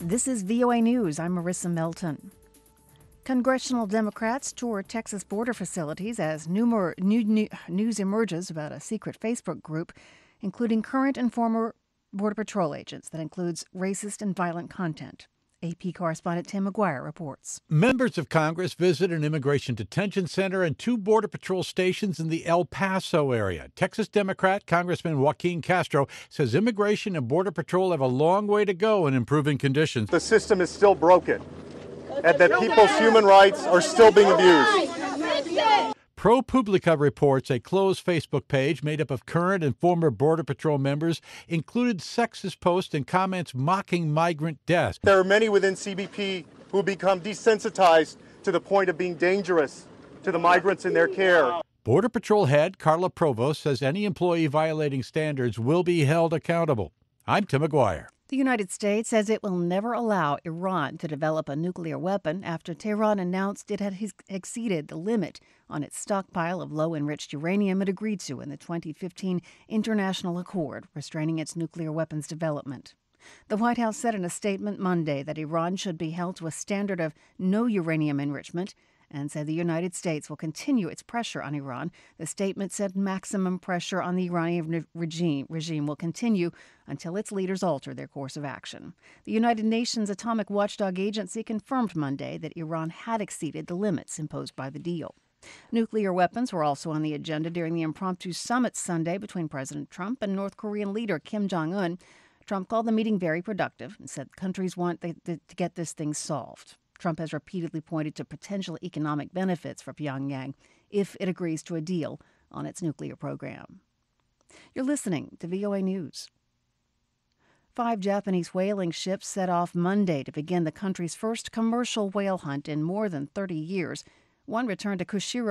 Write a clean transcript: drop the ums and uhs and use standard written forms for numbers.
This is VOA News. I'm Marissa Melton. Congressional Democrats tour Texas border facilities as news emerges about a secret Facebook group, including current and former Border Patrol agents, that includes racist and violent content. AP correspondent Tim McGuire reports. Members of Congress visit an immigration detention center and 2 Border Patrol stations in the El Paso area. Texas Democrat Congressman Joaquin Castro says immigration and Border Patrol have a long way to go in improving conditions. The system is still broken, and that people's human rights are still being abused. ProPublica reports a closed Facebook page made up of current and former Border Patrol members included sexist posts and comments mocking migrant deaths. There are many within CBP who become desensitized to the point of being dangerous to the migrants in their care. Border Patrol head Carla Provost says any employee violating standards will be held accountable. I'm Tim McGuire. The United States says it will never allow Iran to develop a nuclear weapon after Tehran announced it had exceeded the limit on its stockpile of low-enriched uranium it agreed to in the 2015 international accord restraining its nuclear weapons development. The White House said in a statement Monday that Iran should be held to a standard of no uranium enrichment and said the United States will continue its pressure on Iran. The statement said maximum pressure on the Iranian regime will continue until its leaders alter their course of action. The United Nations Atomic Watchdog Agency confirmed Monday that Iran had exceeded the limits imposed by the deal. Nuclear weapons were also on the agenda during the impromptu summit Sunday between President Trump and North Korean leader Kim Jong-un. Trump called the meeting very productive and said countries want to get this thing solved. Trump has repeatedly pointed to potential economic benefits for Pyongyang if it agrees to a deal on its nuclear program. You're listening to VOA News. 5 Japanese whaling ships set off Monday to begin the country's first commercial whale hunt in more than 30 years. One returned to Kushiro